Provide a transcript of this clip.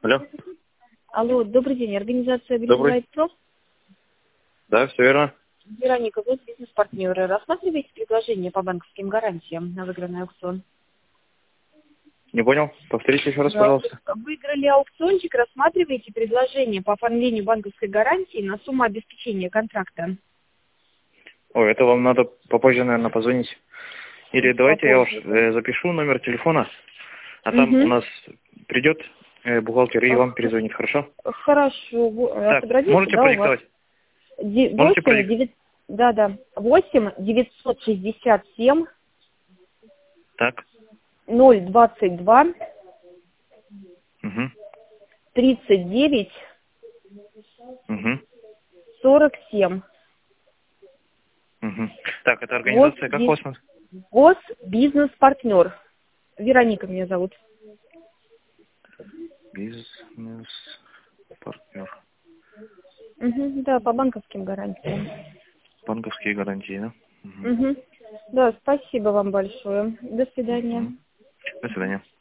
Алло. Алло, добрый день. Организация Добрый. Билайн Про. Да, все верно. Вероника, вы бизнес-партнеры. Рассматриваете предложение по банковским гарантиям на выигранный аукцион? Не понял? Повторите еще раз, Да. пожалуйста. Выиграли аукциончик, рассматриваете предложение по оформлению банковской гарантии на сумму обеспечения контракта? Ой, это вам надо попозже, наверное, позвонить. Или давайте я Попозже. уж запишу номер телефона, а там у нас придет бухгалтер и вам перезвонит, хорошо? Хорошо. Так, Отобразите, можете да, у вас? продиктовать? Можете 8 продиктовать? 9... Да. 8 967 Так. 022 Угу. 39 Угу. 47. Угу. Так, это организация, как у вас? Госбизнес-партнер. Вероника меня зовут. Бизнес-партнер. Да, по банковским гарантиям. Банковские гарантии, да? Угу. Да, спасибо вам большое. До свидания. До свидания.